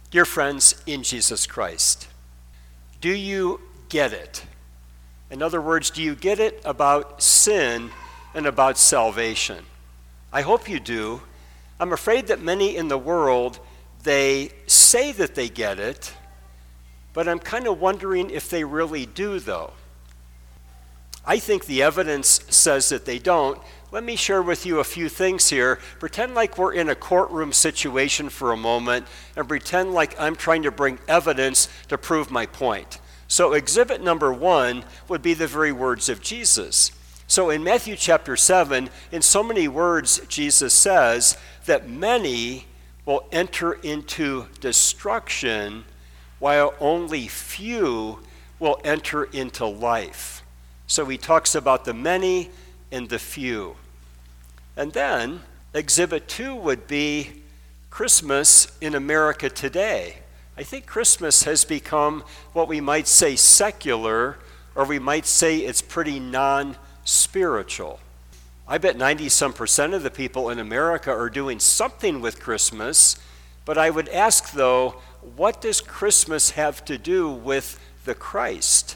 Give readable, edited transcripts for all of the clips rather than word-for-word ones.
Dear friends in Jesus Christ, do you get it? In other words, do you get it about sin and about salvation? I hope you do. I'm afraid that many in the world, they say that they get it, but I'm kind of wondering if they really do, though. I think the evidence says that they don't. Let me share with you a few things here. Pretend like we're in a courtroom situation for a moment and pretend like I'm trying to bring evidence to prove my point. So exhibit number 1 would be the very words of Jesus. So in Matthew chapter 7, in so many words, Jesus says that many will enter into destruction while only few will enter into life. So he talks about the many and the few. And then exhibit 2 would be Christmas in America today. I think Christmas has become what we might say secular, or we might say it's pretty non-spiritual. I bet 90-some% of the people in America are doing something with Christmas, but I would ask though, what does Christmas have to do with the Christ?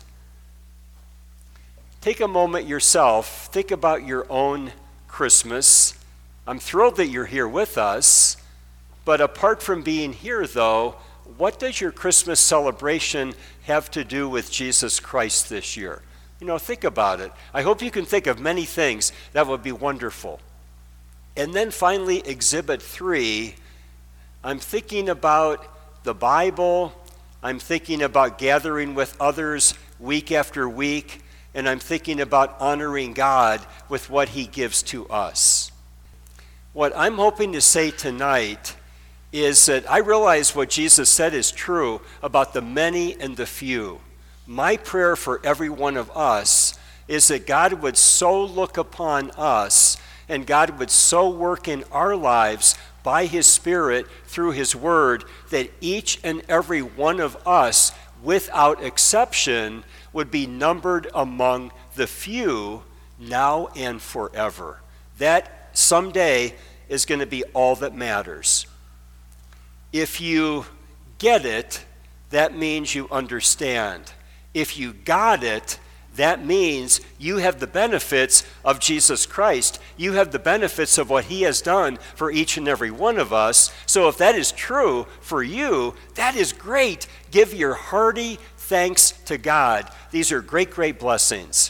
Take a moment yourself, think about your own Christmas. I'm thrilled that you're here with us, but apart from being here though, what does your Christmas celebration have to do with Jesus Christ this year? Think about it. I hope you can think of many things. That would be wonderful. And then finally, exhibit 3, I'm thinking about the Bible, I'm thinking about gathering with others week after week, and I'm thinking about honoring God with what he gives to us. What I'm hoping to say tonight is that I realize what Jesus said is true about the many and the few. My prayer for every one of us is that God would so look upon us and God would so work in our lives by his Spirit through his word that each and every one of us, without exception, would be numbered among the few now and forever. That someday is going to be all that matters. If you get it, that means you understand. If you got it, that means you have the benefits of Jesus Christ. You have the benefits of what he has done for each and every one of us. So if that is true for you, that is great. Give your hearty thanks to God. These are great, great blessings.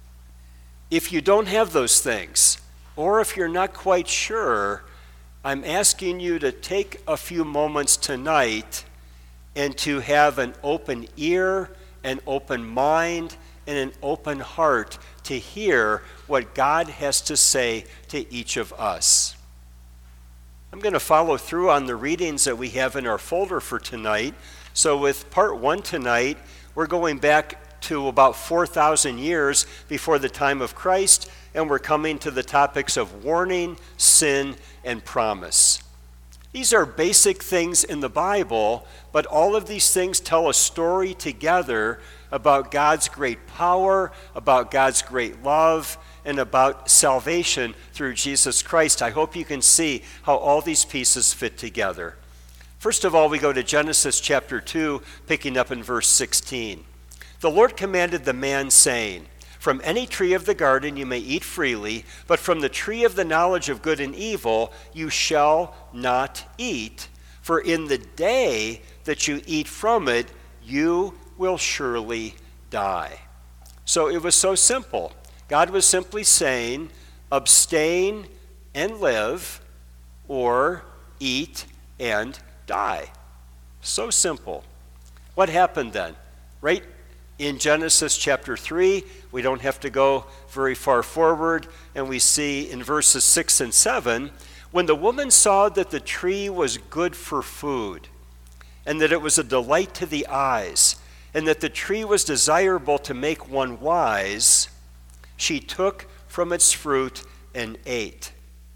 If you don't have those things, or if you're not quite sure, I'm asking you to take a few moments tonight and to have an open ear, an open mind, and an open heart to hear what God has to say to each of us. I'm going to follow through on the readings that we have in our folder for tonight. So with part 1 tonight, we're going back to about 4,000 years before the time of Christ, and we're coming to the topics of warning, sin, and promise. These are basic things in the Bible, but all of these things tell a story together about God's great power, about God's great love, and about salvation through Jesus Christ. I hope you can see how all these pieces fit together. First of all, we go to Genesis chapter 2, picking up in verse 16. The Lord commanded the man, saying, "From any tree of the garden you may eat freely, but from the tree of the knowledge of good and evil you shall not eat, for in the day that you eat from it, you will surely die." So it was so simple. God was simply saying, abstain and live, or eat and die. So simple. What happened then? Right in Genesis chapter 3, we don't have to go very far forward, and we see in verses 6 and 7, when the woman saw that the tree was good for food, and that it was a delight to the eyes, and that the tree was desirable to make one wise, she took from its fruit and ate.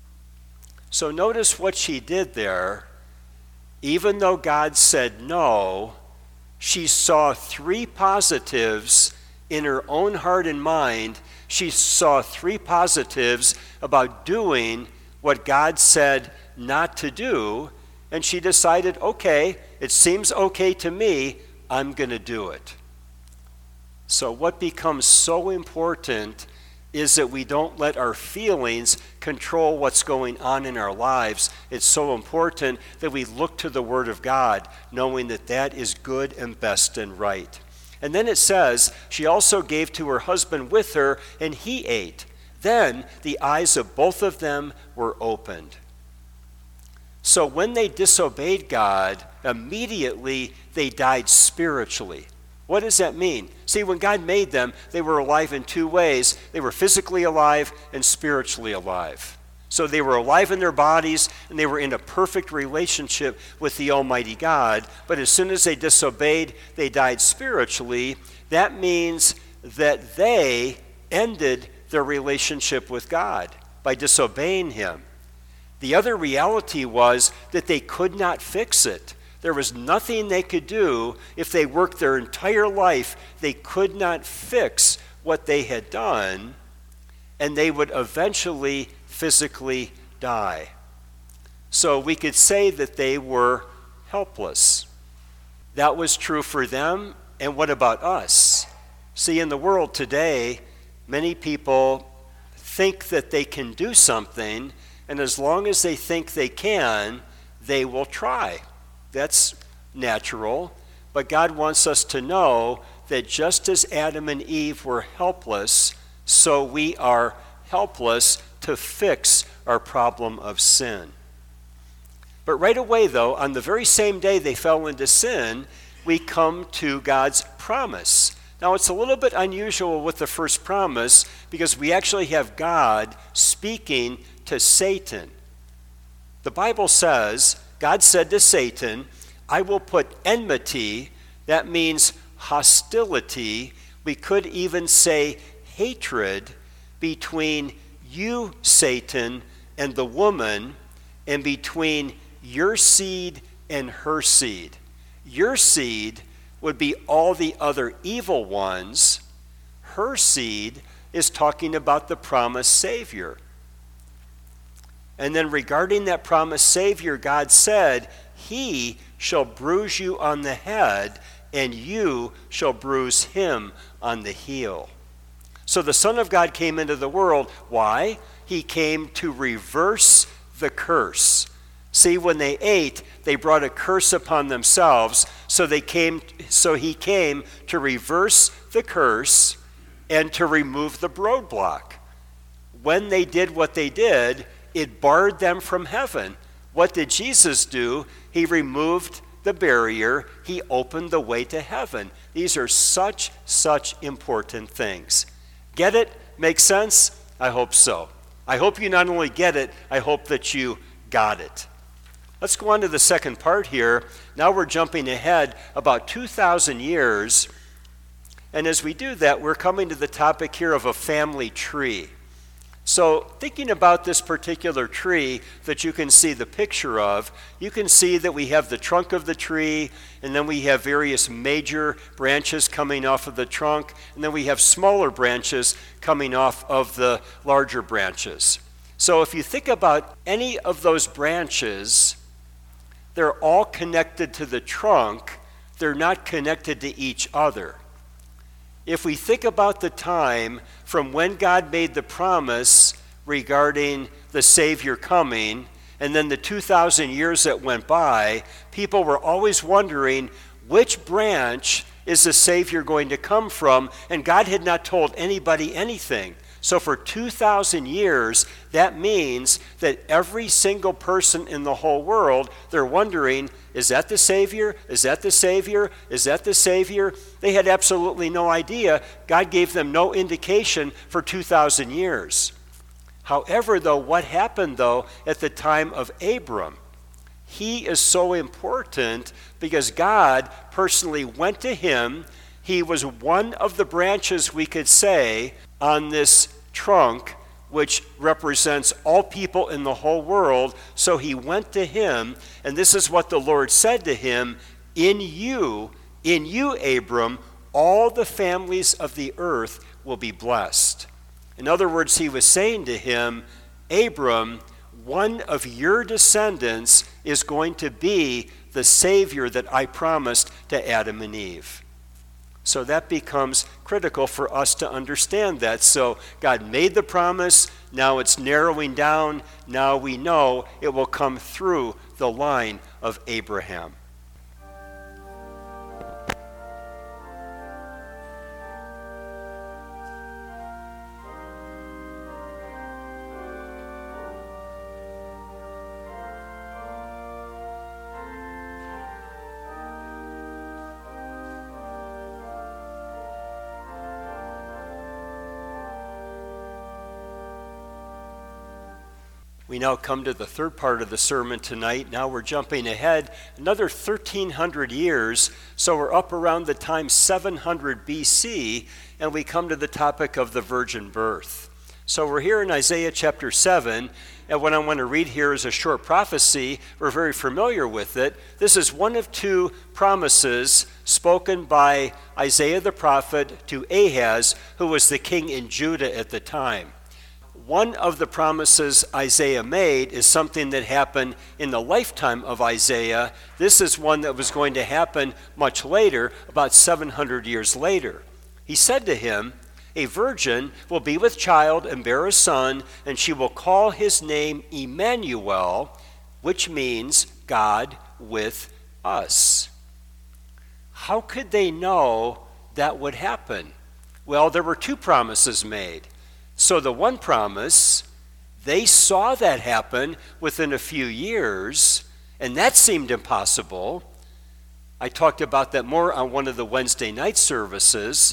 So notice what she did there. Even though God said no, she saw 3 positives in her own heart and mind. She saw 3 positives about doing what God said not to do, and she decided, okay, it seems okay to me, I'm going to do it. So what becomes so important is that we don't let our feelings control what's going on in our lives. It's so important that we look to the Word of God, knowing that that is good and best and right. And then it says, she also gave to her husband with her, and he ate. Then the eyes of both of them were opened. So when they disobeyed God, immediately they died spiritually. What does that mean? See, when God made them, they were alive in two ways. They were physically alive and spiritually alive. So they were alive in their bodies, and they were in a perfect relationship with the Almighty God. But as soon as they disobeyed, they died spiritually. That means that they ended their relationship with God by disobeying Him. The other reality was that they could not fix it. There was nothing they could do. If they worked their entire life, they could not fix what they had done, and they would eventually physically die. So we could say that they were helpless. That was true for them, and what about us? See, in the world today, many people think that they can do something, and as long as they think they can, they will try. That's natural, but God wants us to know that just as Adam and Eve were helpless, so we are helpless to fix our problem of sin. But right away, though, on the very same day they fell into sin, we come to God's promise. Now, it's a little bit unusual with the first promise because we actually have God speaking to Satan. The Bible says, God said to Satan, I will put enmity, that means hostility, we could even say hatred, between you, Satan, and the woman, and between your seed and her seed. Your seed would be all the other evil ones. Her seed is talking about the promised Savior. And then regarding that promised Savior, God said, He shall bruise you on the head, and you shall bruise him on the heel. So the Son of God came into the world. Why? He came to reverse the curse. See, when they ate, they brought a curse upon themselves, so he came to reverse the curse and to remove the roadblock. When they did what they did, it barred them from heaven. What did Jesus do? He removed the barrier. He opened the way to heaven. These are such important things. Get it? Make sense? I hope so. I hope you not only get it, I hope that you got it. Let's go on to the second part here. Now we're jumping ahead about 2,000 years. And as we do that, we're coming to the topic here of a family tree. So thinking about this particular tree that you can see the picture of, you can see that we have the trunk of the tree, and then we have various major branches coming off of the trunk, and then we have smaller branches coming off of the larger branches. So if you think about any of those branches, they're all connected to the trunk. They're not connected to each other. If we think about the time from when God made the promise regarding the Savior coming, and then the 2,000 years that went by, people were always wondering which branch is the Savior going to come from, and God had not told anybody anything. So for 2,000 years, that means that every single person in the whole world, they're wondering, is that the Savior? Is that the Savior? Is that the Savior? They had absolutely no idea. God gave them no indication for 2,000 years. However, though, what happened, though, at the time of Abram? He is so important because God personally went to him. He was one of the branches, we could say, on this trunk, which represents all people in the whole world. So he went to him, and this is what the Lord said to him, in you, Abram, all the families of the earth will be blessed. In other words, he was saying to him, Abram, one of your descendants is going to be the Savior that I promised to Adam and Eve. So that becomes critical for us to understand that. So God made the promise, now it's narrowing down, now we know it will come through the line of Abraham. We now come to the third part of the sermon tonight. Now we're jumping ahead another 1,300 years, so we're up around the time 700 BC, and we come to the topic of the virgin birth. So we're here in Isaiah chapter 7, and what I want to read here is a short prophecy. We're very familiar with it. This is one of two promises spoken by Isaiah the prophet to Ahaz, who was the king in Judah at the time. One of the promises Isaiah made is something that happened in the lifetime of Isaiah. This is one that was going to happen much later, about 700 years later. He said to him, "A virgin will be with child and bear a son, and she will call his name Emmanuel," which means God with us. How could they know that would happen? Well, there were two promises made. So the one promise, they saw that happen within a few years, and that seemed impossible. I talked about that more on one of the Wednesday night services.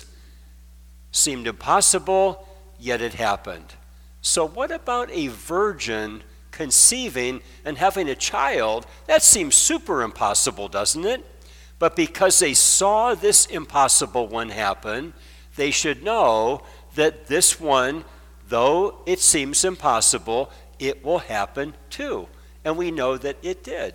Seemed impossible, yet it happened. So what about a virgin conceiving and having a child? That seems super impossible, doesn't it? But because they saw this impossible one happen, they should know that this one, though it seems impossible, it will happen too. And we know that it did.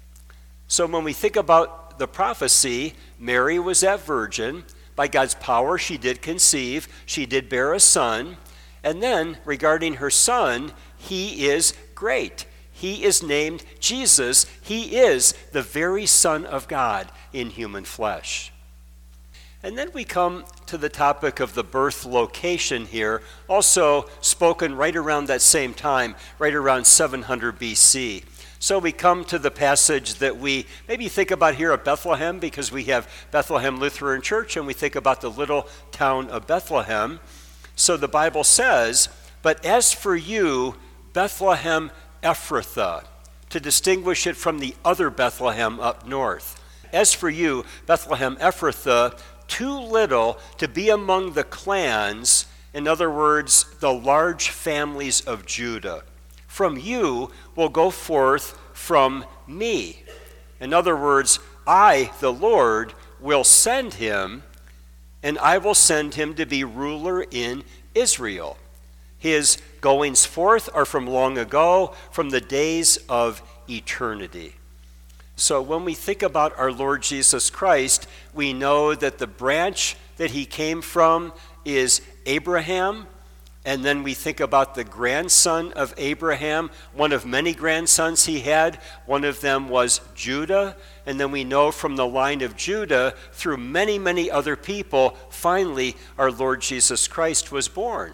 So when we think about the prophecy, Mary was that virgin. By God's power, she did conceive. She did bear a son. And then, regarding her son, he is great. He is named Jesus. He is the very Son of God in human flesh. And then we come to the topic of the birth location here, also spoken right around that same time, right around 700 BC. So we come to the passage that we maybe think about here at Bethlehem, because we have Bethlehem Lutheran Church and we think about the little town of Bethlehem. So the Bible says, "But as for you, Bethlehem Ephrathah," to distinguish it from the other Bethlehem up north. "As for you, Bethlehem Ephrathah, too little to be among the clans," in other words, the large families of Judah. "From you will go forth from me." In other words, I, the Lord, will send him, and I will send him to be ruler in Israel. His goings forth are from long ago, from the days of eternity. So when we think about our Lord Jesus Christ, we know that the branch that he came from is Abraham, and then we think about the grandson of Abraham, one of many grandsons he had. One of them was Judah, and then we know from the line of Judah, through many, many other people, finally our Lord Jesus Christ was born.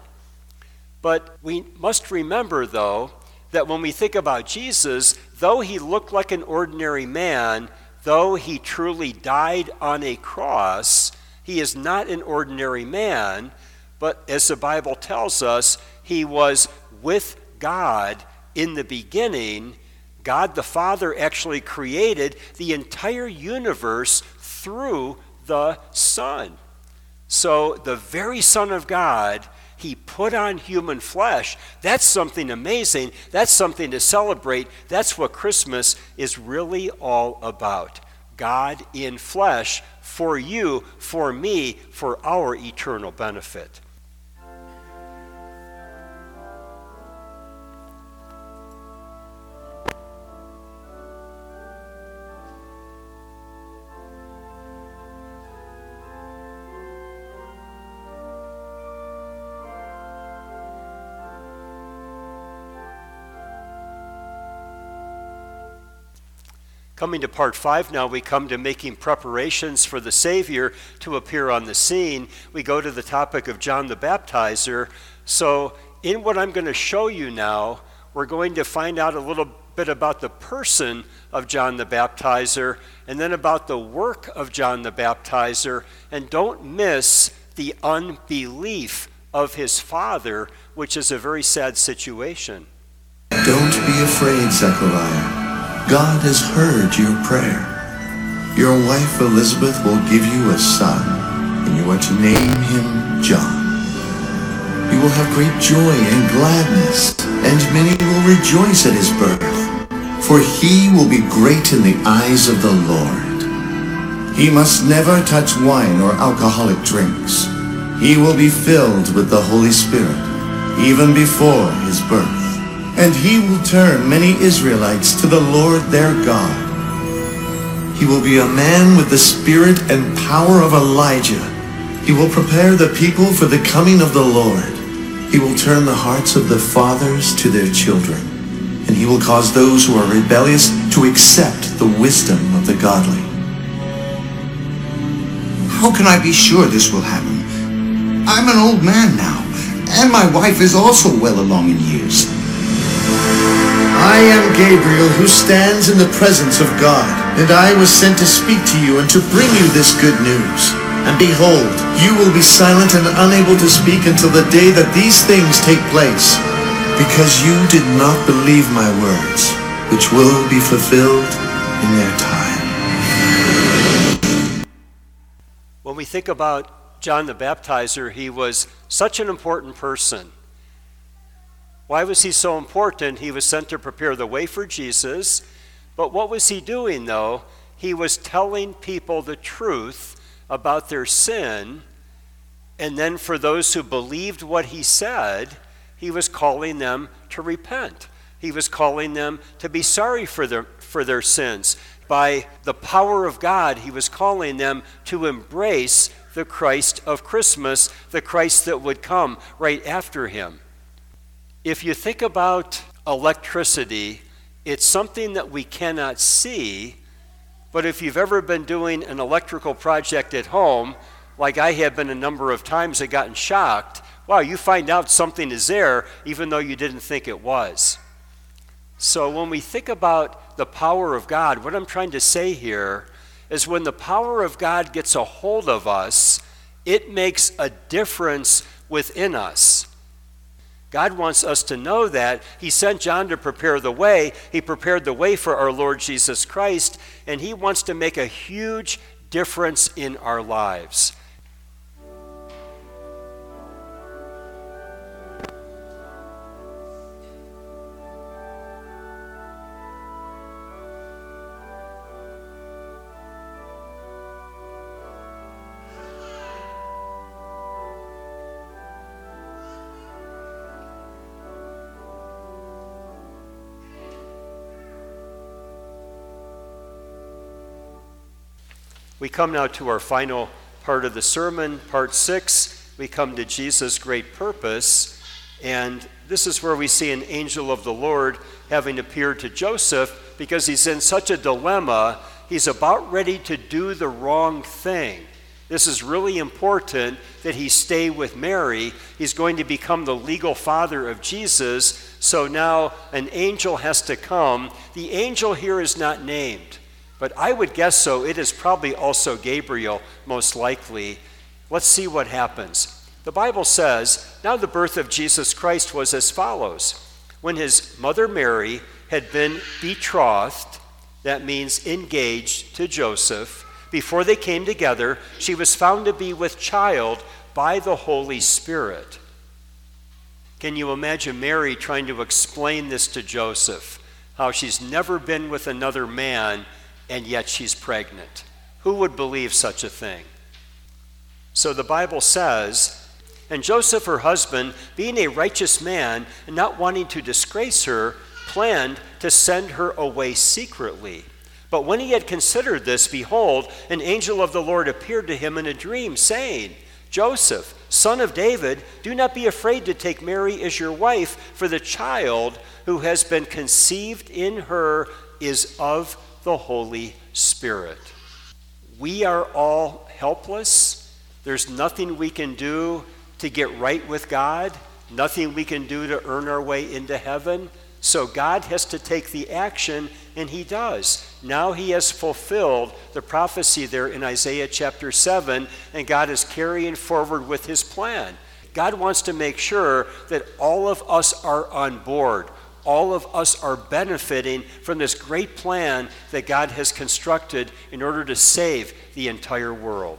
But we must remember, though, that when we think about Jesus, though he looked like an ordinary man, though he truly died on a cross, he is not an ordinary man, but as the Bible tells us, he was with God in the beginning. God the Father actually created the entire universe through the Son. So the very Son of God, he put on human flesh. That's something amazing. That's something to celebrate. That's what Christmas is really all about. God in flesh, for you, for me, for our eternal benefit. Coming to part 5 now, we come to making preparations for the Savior to appear on the scene. We go to the topic of John the Baptizer. So in what I'm going to show you now, we're going to find out a little bit about the person of John the Baptizer and then about the work of John the Baptizer. And don't miss the unbelief of his father, which is a very sad situation. Don't be afraid, Zechariah. God has heard your prayer. Your wife Elizabeth will give you a son, and you are to name him John. You will have great joy and gladness, and many will rejoice at his birth, for he will be great in the eyes of the Lord. He must never touch wine or alcoholic drinks. He will be filled with the Holy Spirit, even before his birth. And he will turn many Israelites to the Lord their God. He will be a man with the spirit and power of Elijah. He will prepare the people for the coming of the Lord. He will turn the hearts of the fathers to their children, and he will cause those who are rebellious to accept the wisdom of the godly. How can I be sure this will happen? I'm an old man now, and my wife is also well along in years. I am Gabriel, who stands in the presence of God, and I was sent to speak to you and to bring you this good news. And behold, you will be silent and unable to speak until the day that these things take place, because you did not believe my words, which will be fulfilled in their time. When we think about John the Baptizer, he was such an important person. Why was he so important? He was sent to prepare the way for Jesus. But what was he doing, though? He was telling people the truth about their sin. And then for those who believed what he said, he was calling them to repent. He was calling them to be sorry for their sins. By the power of God, he was calling them to embrace the Christ of Christmas, the Christ that would come right after him. If you think about electricity, it's something that we cannot see, but if you've ever been doing an electrical project at home, like I have been a number of times and gotten shocked, wow, you find out something is there even though you didn't think it was. So when we think about the power of God, what I'm trying to say here is when the power of God gets a hold of us, it makes a difference within us. God wants us to know that. He sent John to prepare the way. He prepared the way for our Lord Jesus Christ, and he wants to make a huge difference in our lives. We come now to our final part of the sermon, part 6. We come to Jesus' great purpose, and this is where we see an angel of the Lord having appeared to Joseph because he's in such a dilemma. He's about ready to do the wrong thing. This is really important that he stay with Mary. He's going to become the legal father of Jesus, so now an angel has to come. The angel here is not named, but I would guess so. It is probably also Gabriel, most likely. Let's see what happens. The Bible says, now the birth of Jesus Christ was as follows. When his mother Mary had been betrothed, that means engaged to Joseph, before they came together, she was found to be with child by the Holy Spirit. Can you imagine Mary trying to explain this to Joseph? How she's never been with another man, and yet she's pregnant. Who would believe such a thing? So the Bible says, and Joseph, her husband, being a righteous man and not wanting to disgrace her, planned to send her away secretly. But when he had considered this, behold, an angel of the Lord appeared to him in a dream, saying, Joseph, son of David, do not be afraid to take Mary as your wife, for the child who has been conceived in her is of the Holy Spirit. We are all helpless. There's nothing we can do to get right with God, nothing we can do to earn our way into heaven. So God has to take the action, and he does. Now he has fulfilled the prophecy there in Isaiah chapter 7, and God is carrying forward with his plan. God wants to make sure that all of us are on board. All of us are benefiting from this great plan that God has constructed in order to save the entire world.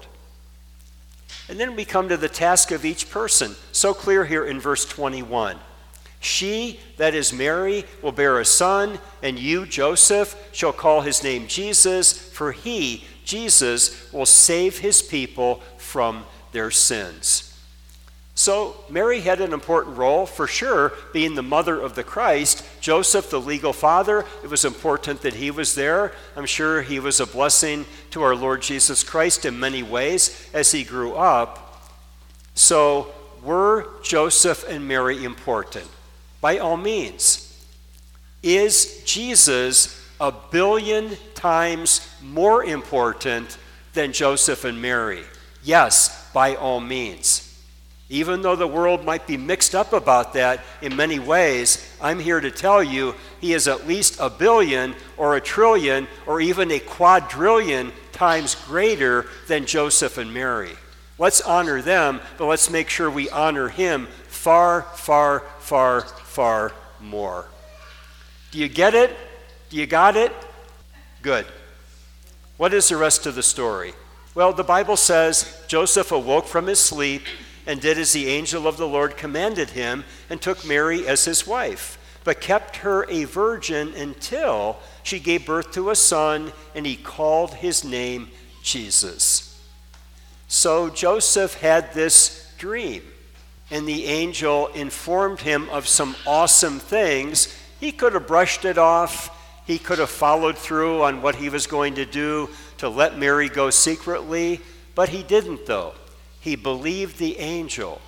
And then we come to the task of each person, so clear here in verse 21. She, that is Mary, will bear a son, and you, Joseph, shall call his name Jesus, for he, Jesus, will save his people from their sins. So Mary had an important role, for sure, being the mother of the Christ. Joseph, the legal father, it was important that he was there. I'm sure he was a blessing to our Lord Jesus Christ in many ways as he grew up. So were Joseph and Mary important? By all means. Is Jesus a billion times more important than Joseph and Mary? Yes, by all means. Even though the world might be mixed up about that in many ways, I'm here to tell you he is at least a billion or a trillion or even a quadrillion times greater than Joseph and Mary. Let's honor them, but let's make sure we honor him far, far, far, far more. Do you get it? Do you got it? Good. What is the rest of the story? Well, the Bible says Joseph awoke from his sleep and did as the angel of the Lord commanded him, and took Mary as his wife, but kept her a virgin until she gave birth to a son, and he called his name Jesus. So Joseph had this dream, and the angel informed him of some awesome things. He could have brushed it off. He could have followed through on what he was going to do to let Mary go secretly, but he didn't, though. He believed the angel.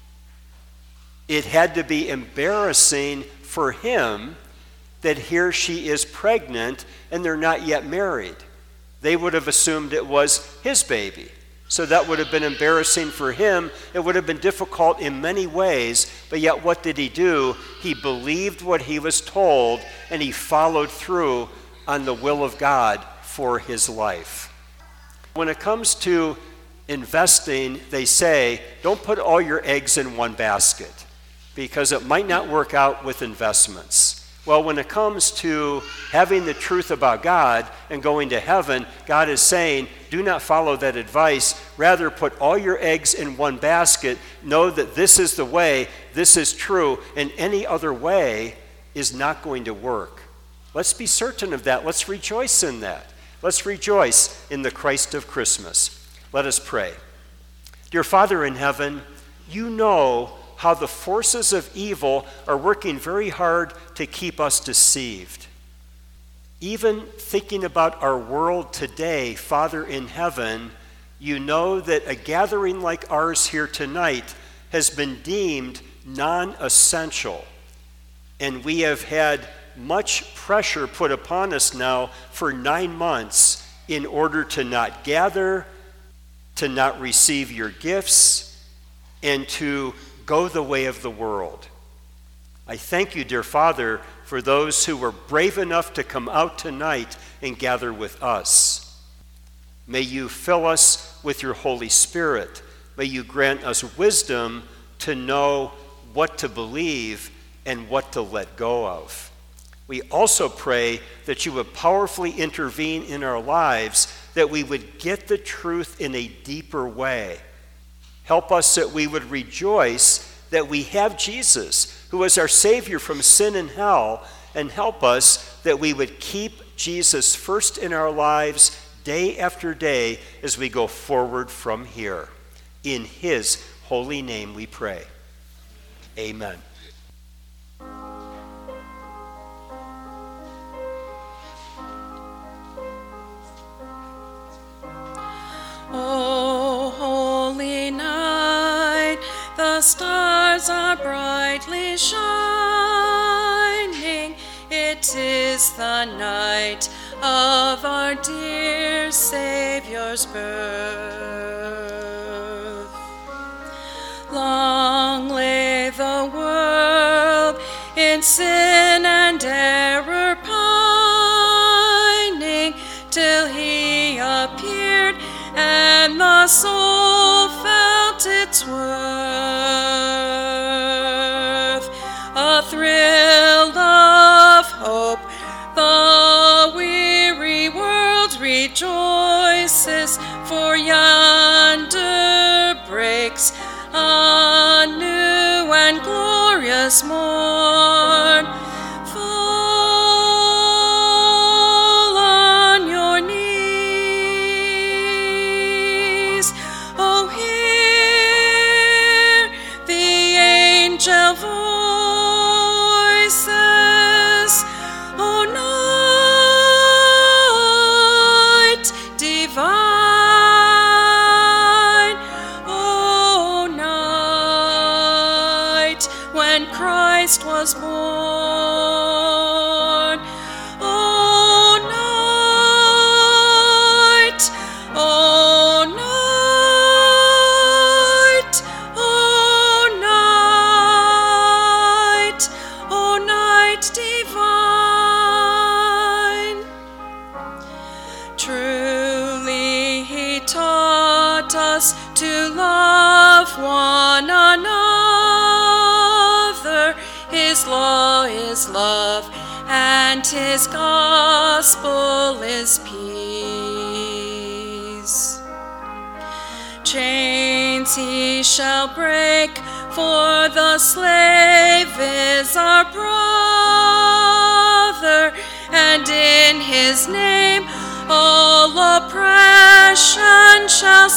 It had to be embarrassing for him that here she is pregnant and they're not yet married. They would have assumed it was his baby. So that would have been embarrassing for him. It would have been difficult in many ways, but yet what did he do? He believed what he was told, and he followed through on the will of God for his life. When it comes to investing, they say, don't put all your eggs in one basket because it might not work out with investments. Well, when it comes to having the truth about God and going to heaven, God is saying, do not follow that advice. Rather, put all your eggs in one basket. Know that this is the way, this is true, and any other way is not going to work. Let's be certain of that. Let's rejoice in that. Let's rejoice in the Christ of Christmas. Let us pray. Dear Father in heaven, you know how the forces of evil are working very hard to keep us deceived. Even thinking about our world today, Father in heaven, you know that a gathering like ours here tonight has been deemed non-essential. And we have had much pressure put upon us now for 9 months in order to not gather, to not receive your gifts, and to go the way of the world. I thank you, dear Father, for those who were brave enough to come out tonight and gather with us. May you fill us with your Holy Spirit. May you grant us wisdom to know what to believe and what to let go of. We also pray that you would powerfully intervene in our lives, that we would get the truth in a deeper way. Help us that we would rejoice that we have Jesus, who is our Savior from sin and hell, and help us that we would keep Jesus first in our lives day after day as we go forward from here. In his holy name we pray. Amen. O holy night, the stars are brightly shining. It is the night of our dear Savior's birth. Long lay the world in sin and error pining, till he appeared and the soul felt its worth. A thrill of hope, the weary world rejoices, for yonder breaks a new and glorious morn. Fall on your knees, oh, hear the angel voices, oh, night divine, oh, night when Christ was born, oh, night, oh, night, oh, night, oh, night divine. Truly he taught us to love one another. His law is love, and his gospel is peace. Chains he shall break, for the slave is our brother, and in his name all oppression shall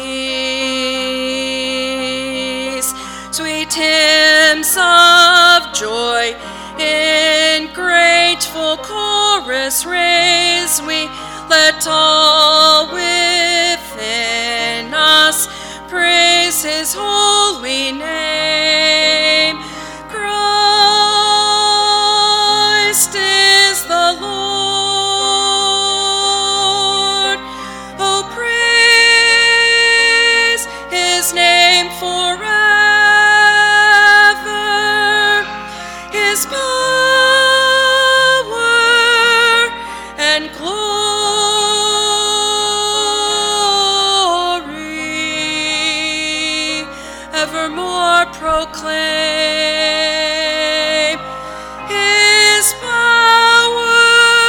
cease. Sweet hymns of joy in grateful chorus raise we, let all within us praise his holy name. Christ is the Lord, oh, praise his name forever. His power and glory evermore proclaim. His power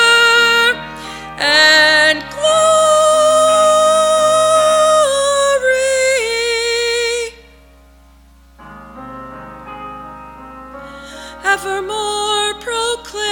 and glory evermore proclaim.